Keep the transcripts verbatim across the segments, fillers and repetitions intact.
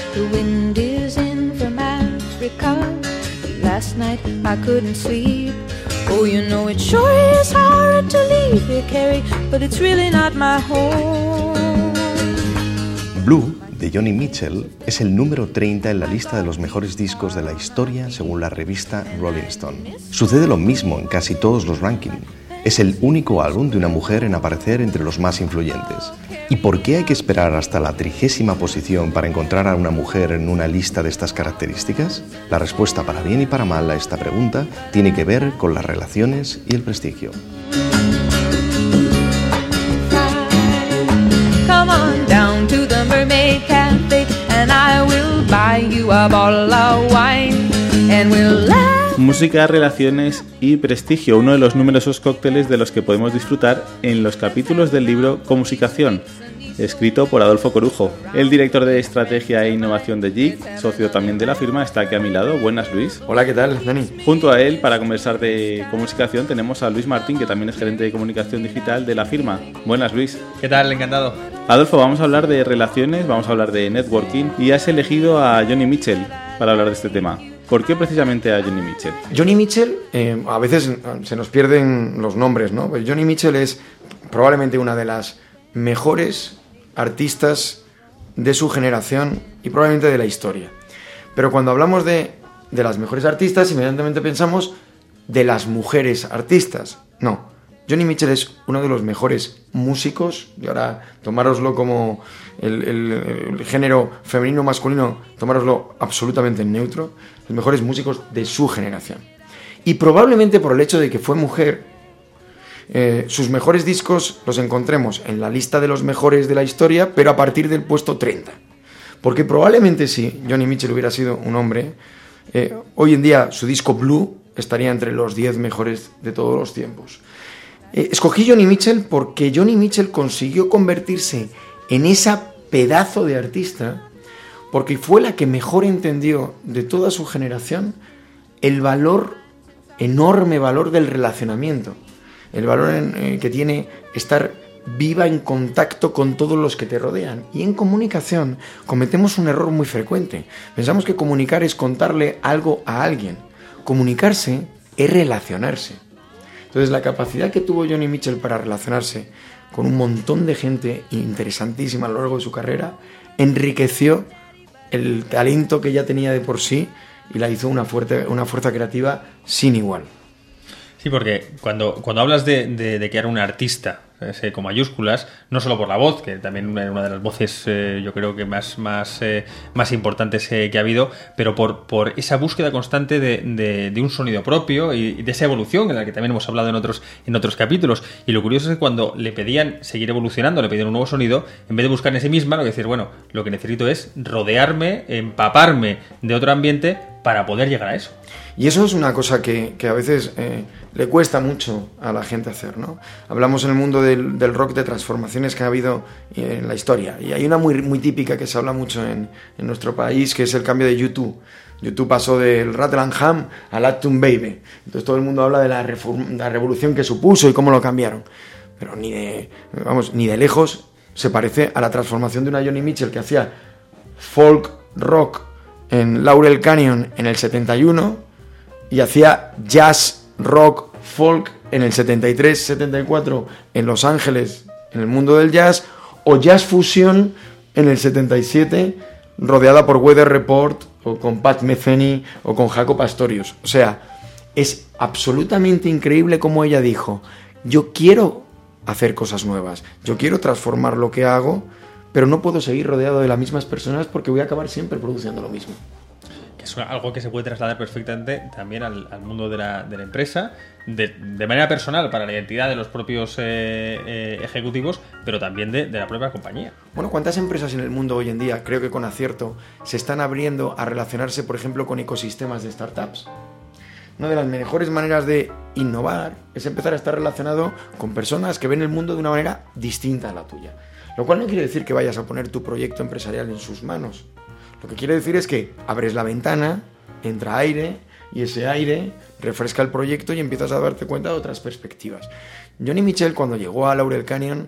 The wind is in from Africa. Last night I couldn't sleep. Oh, you know it sure is hard to leave here, Carrie, but it's really not my home. Blue, de Joni Mitchell, es el número treinta en la lista de los mejores discos de la historia según la revista Rolling Stone. Sucede lo mismo en casi todos los rankings. Es el único álbum de una mujer en aparecer entre los más influyentes. ¿Y por qué hay que esperar hasta la trigésima posición para encontrar a una mujer en una lista de estas características? La respuesta para bien y para mal a esta pregunta tiene que ver con las relaciones y el prestigio. Come on down to the Mermaid Cafe and I will buy you a bottle of wine and we'll laugh. Música, relaciones y prestigio, uno de los numerosos cócteles de los que podemos disfrutar en los capítulos del libro Comunicación, escrito por Adolfo Corujo. El director de Estrategia e Innovación de J I C, socio también de la firma, está aquí a mi lado. Buenas, Luis. Hola, ¿qué tal, Dani? Junto a él, para conversar de comunicación, tenemos a Luis Martín, que también es gerente de comunicación digital de la firma. Buenas, Luis. ¿Qué tal? Encantado. Adolfo, vamos a hablar de relaciones, vamos a hablar de networking y has elegido a Joni Mitchell para hablar de este tema. ¿Por qué precisamente a Joni Mitchell? Joni Mitchell, eh, a veces se nos pierden los nombres, ¿no? Pues Joni Mitchell es probablemente una de las mejores artistas de su generación y probablemente de la historia. Pero cuando hablamos de, de las mejores artistas, inmediatamente pensamos de las mujeres artistas. No, Joni Mitchell es uno de los mejores músicos, y ahora tomároslo como el, el, el género femenino masculino, tomároslo absolutamente en neutro, los mejores músicos de su generación. Y probablemente por el hecho de que fue mujer, eh, sus mejores discos los encontremos en la lista de los mejores de la historia, pero a partir del puesto treinta. Porque probablemente si Joni Mitchell hubiera sido un hombre, eh, hoy en día su disco Blue estaría entre los diez mejores de todos los tiempos. Eh, escogí Joni Mitchell porque Joni Mitchell consiguió convertirse en esa pedazo de artista porque fue la que mejor entendió de toda su generación el valor, enorme valor del relacionamiento, el valor en, eh, que tiene estar viva en contacto con todos los que te rodean. Y en comunicación cometemos un error muy frecuente. Pensamos que comunicar es contarle algo a alguien. Comunicarse es relacionarse. Entonces, la capacidad que tuvo Joni Mitchell para relacionarse con un montón de gente interesantísima a lo largo de su carrera enriqueció el talento que ya tenía de por sí y la hizo una, fuerte, una fuerza creativa sin igual. Sí, porque cuando, cuando hablas de, de, de que era un artista, eh, con mayúsculas, no solo por la voz, que también era una de las voces eh, yo creo que más, más, eh, más importantes eh, que ha habido, pero por, por esa búsqueda constante de, de, de un sonido propio y, y de esa evolución en la que también hemos hablado en otros, en otros capítulos. Y lo curioso es que cuando le pedían seguir evolucionando, le pedían un nuevo sonido, en vez de buscar en sí misma, lo que decir, bueno, lo que necesito es rodearme, empaparme de otro ambiente para poder llegar a eso. Y eso es una cosa que, que a veces eh, le cuesta mucho a la gente hacer, ¿no? Hablamos en el mundo del, del rock de transformaciones que ha habido en la historia. Y hay una muy, muy típica que se habla mucho en, en nuestro país, que es el cambio de U dos. U dos pasó del Rattle and Hum al Achtung Baby. Entonces todo el mundo habla de la, reform, la revolución que supuso y cómo lo cambiaron. Pero ni de, vamos, ni de lejos se parece a la transformación de una Joni Mitchell que hacía folk rock en Laurel Canyon en el setenta y uno y hacía jazz, rock, folk en el setenta y tres setenta y cuatro en Los Ángeles, en el mundo del jazz, o jazz fusión en el setenta y siete, rodeada por Weather Report, o con Pat Metheny, o con Jaco Pastorius. O sea, es absolutamente increíble como ella dijo, yo quiero hacer cosas nuevas, yo quiero transformar lo que hago, pero no puedo seguir rodeado de las mismas personas porque voy a acabar siempre produciendo lo mismo. Que es algo que se puede trasladar perfectamente también al, al mundo de la, de la empresa, de, de manera personal para la identidad de los propios eh, eh, ejecutivos, pero también de, de la propia compañía. Bueno, ¿cuántas empresas en el mundo hoy en día, creo que con acierto, se están abriendo a relacionarse, por ejemplo, con ecosistemas de startups? Una de las mejores maneras de innovar es empezar a estar relacionado con personas que ven el mundo de una manera distinta a la tuya. Lo cual no quiere decir que vayas a poner tu proyecto empresarial en sus manos. Lo que quiere decir es que abres la ventana, entra aire y ese aire refresca el proyecto y empiezas a darte cuenta de otras perspectivas. Joni Mitchell, cuando llegó a Laurel Canyon,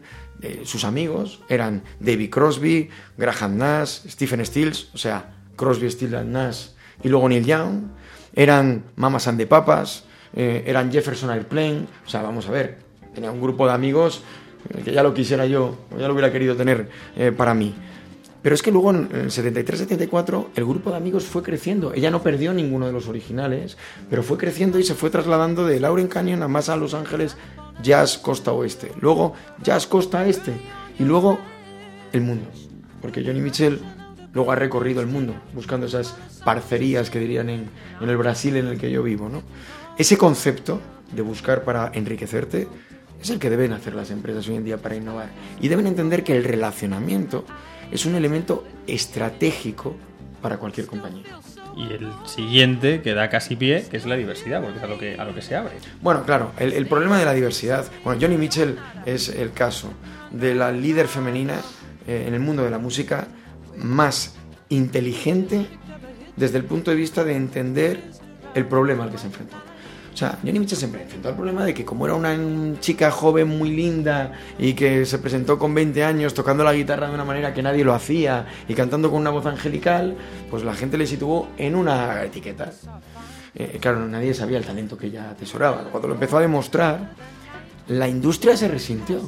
eh, sus amigos eran David Crosby, Graham Nash, Stephen Stills, o sea, Crosby, Stills, Nash y luego Neil Young, eran Mamas and the Papas, eh, eran Jefferson Airplane, o sea, vamos a ver, tenía un grupo de amigos eh, que ya lo quisiera yo, ya lo hubiera querido tener eh, para mí. Pero es que luego en el setenta y tres setenta y cuatro el grupo de amigos fue creciendo. Ella no perdió ninguno de los originales, pero fue creciendo y se fue trasladando de Lauren Canyon a más a Los Ángeles, jazz costa oeste. Luego jazz costa este y luego el mundo. Porque Joni Mitchell luego ha recorrido el mundo buscando esas parcerías que dirían en, en el Brasil en el que yo vivo, ¿no? Ese concepto de buscar para enriquecerte es el que deben hacer las empresas hoy en día para innovar. Y deben entender que el relacionamiento es un elemento estratégico para cualquier compañía. Y el siguiente que da casi pie, que es la diversidad, porque es a lo que, a lo que se abre. Bueno, claro, el, el problema de la diversidad... Bueno, Joni Mitchell es el caso de la líder femenina eh, en el mundo de la música más inteligente desde el punto de vista de entender el problema al que se enfrentó. O sea, Joni Mitchell se enfrentó al problema de que como era una chica joven muy linda y que se presentó con veinte años tocando la guitarra de una manera que nadie lo hacía y cantando con una voz angelical, pues la gente le situó en una etiqueta. Eh, claro, nadie sabía el talento que ella atesoraba. Cuando lo empezó a demostrar, la industria se resintió.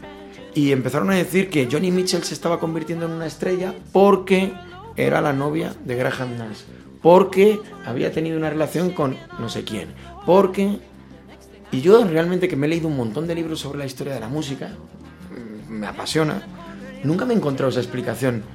Y empezaron a decir que Joni Mitchell se estaba convirtiendo en una estrella porque era la novia de Graham Nash, porque había tenido una relación con no sé quién, porque... Y yo realmente, que me he leído un montón de libros sobre la historia de la música, me apasiona, nunca me he encontrado esa explicación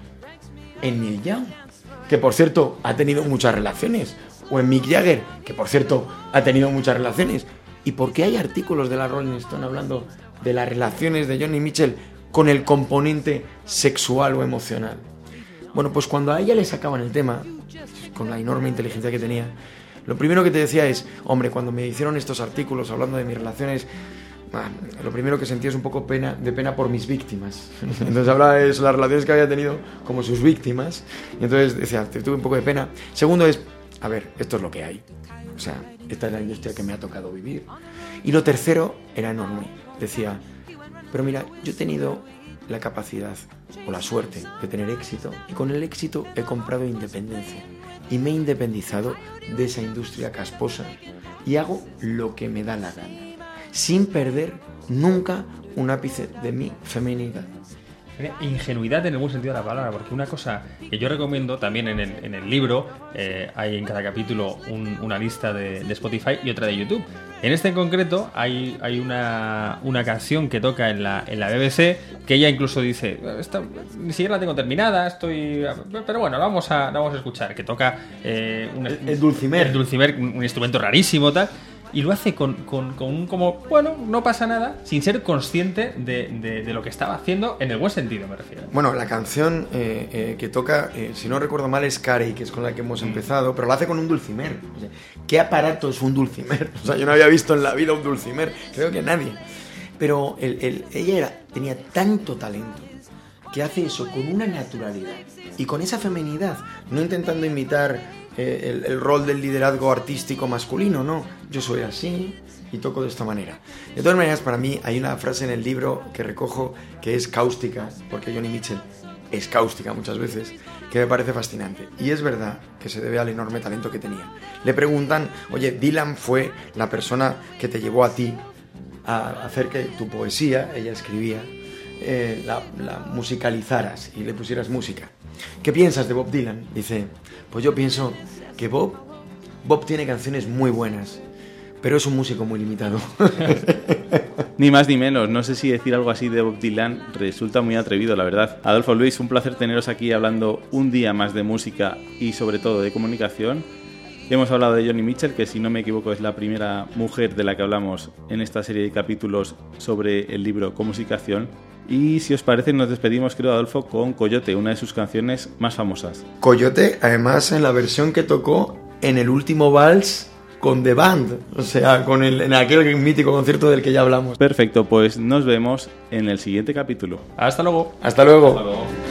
en Neil Young, que por cierto ha tenido muchas relaciones, o en Mick Jagger, que por cierto ha tenido muchas relaciones. ¿Y por qué hay artículos de la Rolling Stone hablando de las relaciones de Joni Mitchell con el componente sexual o emocional? Bueno, pues cuando a ella le sacaban el tema, con la enorme inteligencia que tenía, lo primero que te decía es, hombre, cuando me hicieron estos artículos hablando de mis relaciones, ah, lo primero que sentí es un poco pena, de pena por mis víctimas. Entonces hablaba de las relaciones que había tenido como sus víctimas, y entonces decía, te tuve un poco de pena. Segundo es, a ver, esto es lo que hay. O sea, esta es la industria que me ha tocado vivir. Y lo tercero era enorme. Decía, pero mira, yo he tenido la capacidad o la suerte de tener éxito, y con el éxito he comprado independencia y me he independizado de esa industria casposa y hago lo que me da la gana, sin perder nunca un ápice de mi feminidad. Ingenuidad en el buen sentido de la palabra, porque una cosa que yo recomiendo también en el, en el libro, eh, hay en cada capítulo un, una lista de, de Spotify y otra de YouTube. En este en concreto hay, hay una, una canción que toca en la, en la B B C que ella incluso dice, esta, ni siquiera la tengo terminada, estoy, pero bueno, la vamos a, la vamos a escuchar, que toca eh, un, el, el dulcimer, el dulcimer, un, un instrumento rarísimo tal. Y lo hace con, con, con un como, bueno, no pasa nada, sin ser consciente de, de, de lo que estaba haciendo, en el buen sentido me refiero. Bueno, la canción eh, eh, que toca, eh, si no recuerdo mal, es Carey, que es con la que hemos empezado, pero lo hace con un dulcimer. O sea, ¿qué aparato es un dulcimer? O sea, yo no había visto en la vida un dulcimer, creo que nadie. Pero el, el, ella era, tenía tanto talento que hace eso con una naturalidad y con esa feminidad, no intentando imitar eh, el, el rol del liderazgo artístico masculino, no, yo soy así y toco de esta manera. De todas maneras, para mí hay una frase en el libro que recojo que es cáustica, porque Joni Mitchell es cáustica muchas veces, que me parece fascinante, y es verdad que se debe al enorme talento que tenía. Le preguntan, oye, Dylan fue la persona que te llevó a ti a hacer que tu poesía, ella escribía, Eh, la, la musicalizaras y le pusieras música. ¿Qué piensas de Bob Dylan? Dice, pues yo pienso que Bob Bob tiene canciones muy buenas, pero es un músico muy limitado. Ni más ni menos. No sé si decir algo así de Bob Dylan resulta muy atrevido, la verdad. Adolfo, Luis, un placer teneros aquí hablando un día más de música y sobre todo de comunicación. Hemos hablado de Joni Mitchell, que si no me equivoco es la primera mujer de la que hablamos en esta serie de capítulos sobre el libro Comunicación. Y si os parece, nos despedimos, creo, Adolfo, con Coyote, una de sus canciones más famosas. Coyote, además, en la versión que tocó en el último vals con The Band, o sea, con el, en aquel mítico concierto del que ya hablamos. Perfecto, pues nos vemos en el siguiente capítulo. Hasta luego. Hasta luego. Hasta luego.